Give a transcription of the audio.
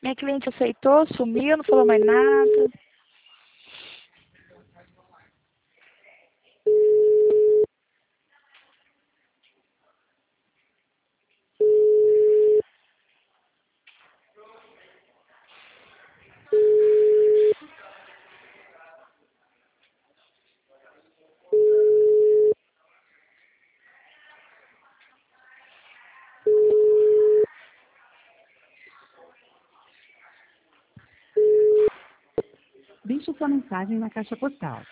Minha cliente aceitou, sumiu, não falou mais nada. Deixe sua mensagem na caixa postal.